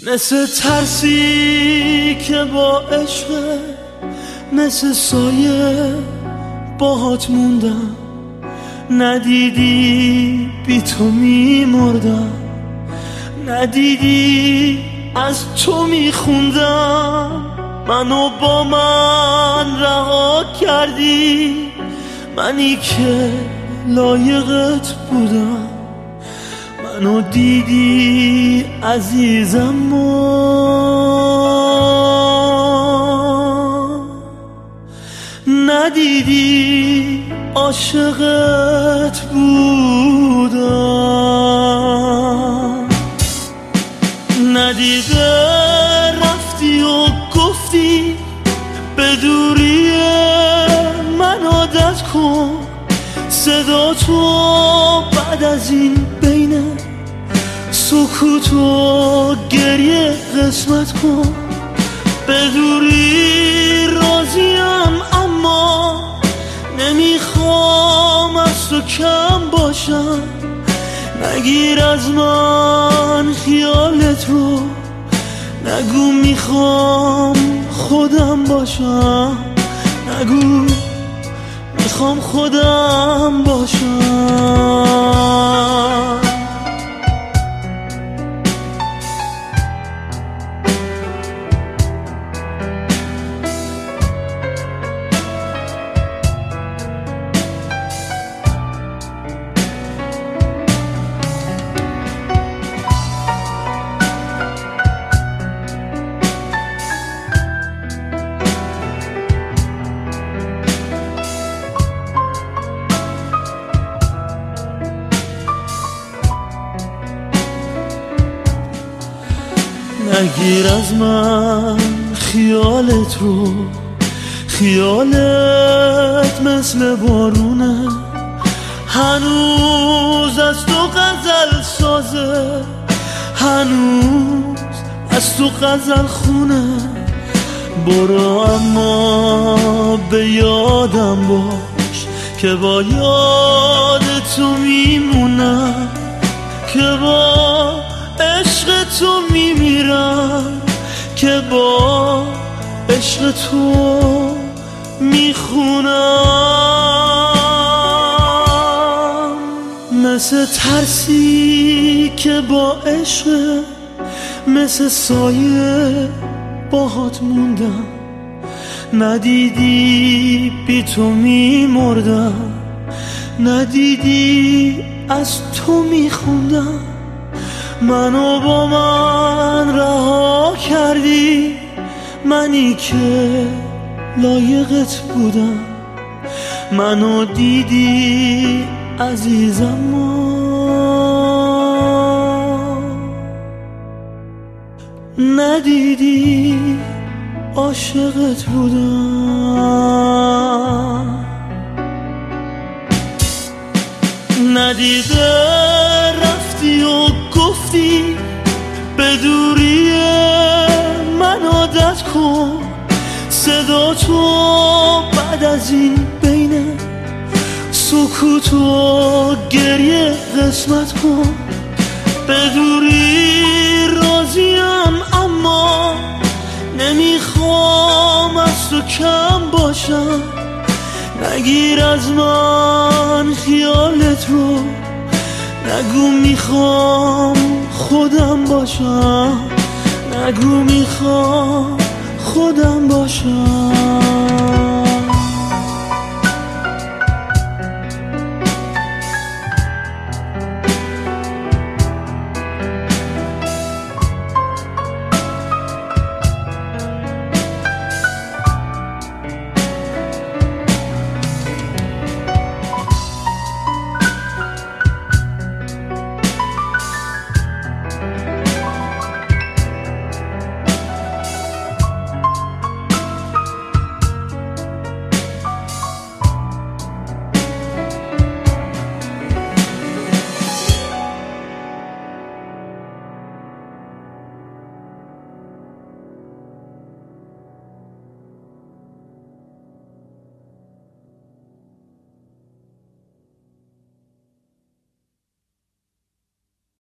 مثل ترسی که با عشق، مثل سایه باهات موندم. ندیدی بی تو میمردم، ندیدی از تو میخوندم. منو با من رها کردی، منی که لایقت بودم. منو دیدی عزیزم ندیدی عاشقت بودم. ندیده رفتی و گفتی به دوری من عادت کن. صدا تو بعد از این بین سکوت و گریه قسمت کن. به دوری راضیم اما نمیخوام از تو کم باشم. نگیر از من خیالت رو، نگو میخوام خودم باشم. نگو میخوام خودم باشم. نگیر از من خیالت رو، خیالت مثل بارونه. هنوز از تو غزل سازه، هنوز از تو غزل خونه. برو اما به یادم باش که با یاد تو میمونم، که با عشق تو میمیرم، که با عشق تو میخونم. مثل ترسی که با عشق، مثل سایه باهات موندم. ندیدی بی تو میمردم، ندیدی از تو میخوندم. منو با من رها کردی، منی که لایقت بودم. منو دیدی عزیزم ندیدی عاشقت بودم. ندیده رفتی و گفتی به دوری من عادت کن. صدا تو بعد از این بین سکوت و گریه قسمت کن. به دوری راضیم اما نمیخوام از تو کم باشم. نگیر از من خیالت رو، نگو میخوام خودم باشم. نگو میخوام خودم باشم.